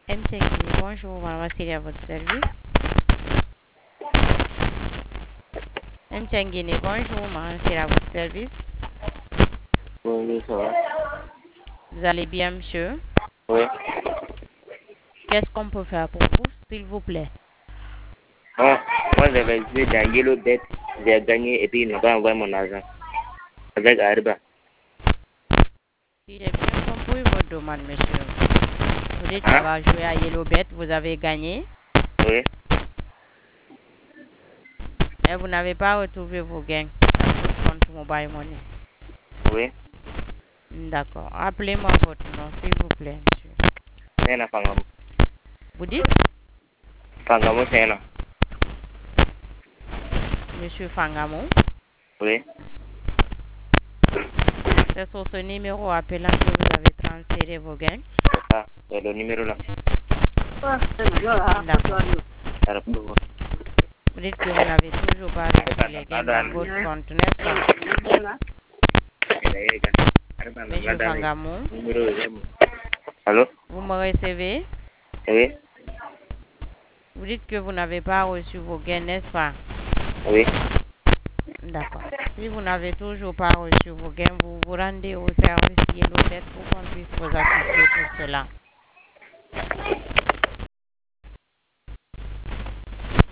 MTN Guinée, bonjour, madame Célia, à votre service. MTN Guinée, bonjour, madame Célia, à votre service. Bonjour, ça va? Vous allez bien, monsieur? Oui. Qu'est-ce qu'on peut faire pour vous, s'il vous plaît? Ah, moi j'avais joué dans Yellow Bet, j'ai gagné et puis ils n'ont pas envoyé mon argent. Avec Ariba. Si j'ai bien compris votre demande, monsieur. Vous dites Hein? avoir joué à Yellow Bet, vous avez gagné, Oui. mais vous n'avez pas retrouvé vos gains sur votre compte Mobile Money. Oui. D'accord. Appelez-moi votre nom, s'il vous plaît, monsieur. C'est un Fangamo. Vous dites, Fangamo, c'est un. monsieur Fangamo, Oui. c'est sur ce numéro appelant que vous avez transféré vos gains. C'est ça. C'est le numéro là. D'accord. Vous Vous dites que vous n'avez toujours pas reçu les gains dans votre compte, n'est-ce pas? Monsieur Fangamo, Allô? vous me recevez? Oui. Vous dites que vous n'avez pas reçu vos gains, n'est-ce pas? Oui. D'accord. Si vous n'avez toujours pas reçu vos gains, vous vous rendez au service Yellow Bet pour qu'on puisse vous assister pour cela.